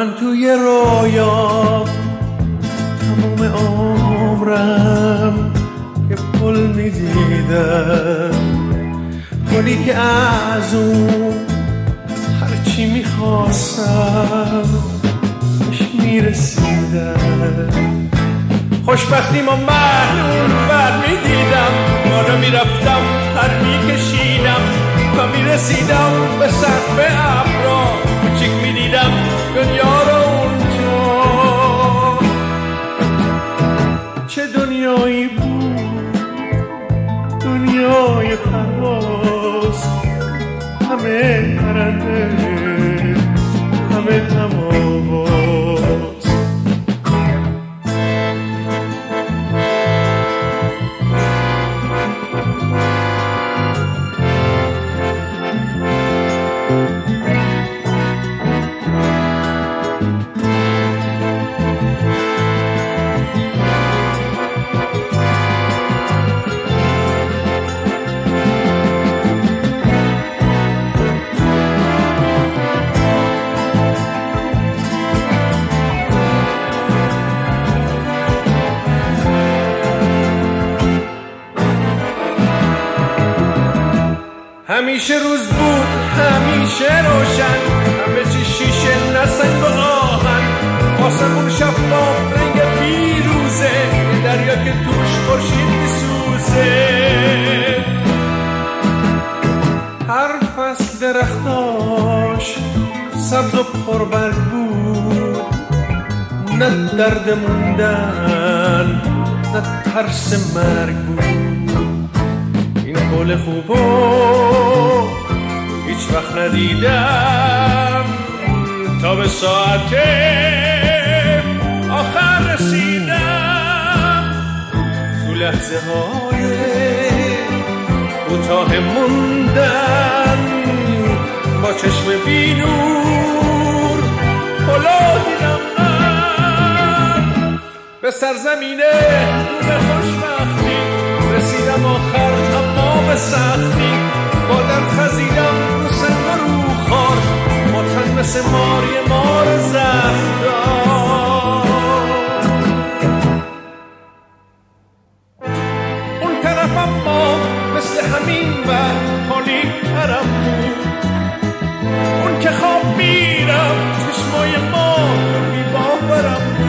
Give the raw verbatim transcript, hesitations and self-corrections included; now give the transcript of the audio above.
من توی رویا تمام عمرم یه پل میدیدم، پلی که از اون هرچی میخواستم بهش میرسیدم. خوشبختی ما معلوم بر میدیدم، بالا میرفتم پر میکشیدم تا میرسیدم به سقف ابرا، کوچیک میدیدم دنیا رو اونجا. چه دنیایی بود، دنیای پرواز، همه پرنده همه هم آواز. همیشه روز بود، همیشه روشن، همه چی شیشه نه سنگ و آهن، آسمون شفاف رنگ فیروزه، دریا که توش خورشید میسوزه. هر فصل درختاش سبز و پربرگ بود، نه درد موندن نه ترس مرگ بود. این پل خوبو هیچ وقت ندیدم تا به ساعت آخر رسیدم. تو لحظه های کوتاه موندن با چشم بینور پلو دیدم من به سرزمینه خوب خوشبختی. رسیدم آخر اما به سختی، با در خزیدم رو سنگ و رو خار، با تن مثل ماری مار زخم‌دار. اون طرف اما مثل همین ور خالی ترم بود، اون که خواب میرم چشمای ما تو بی باورم بود.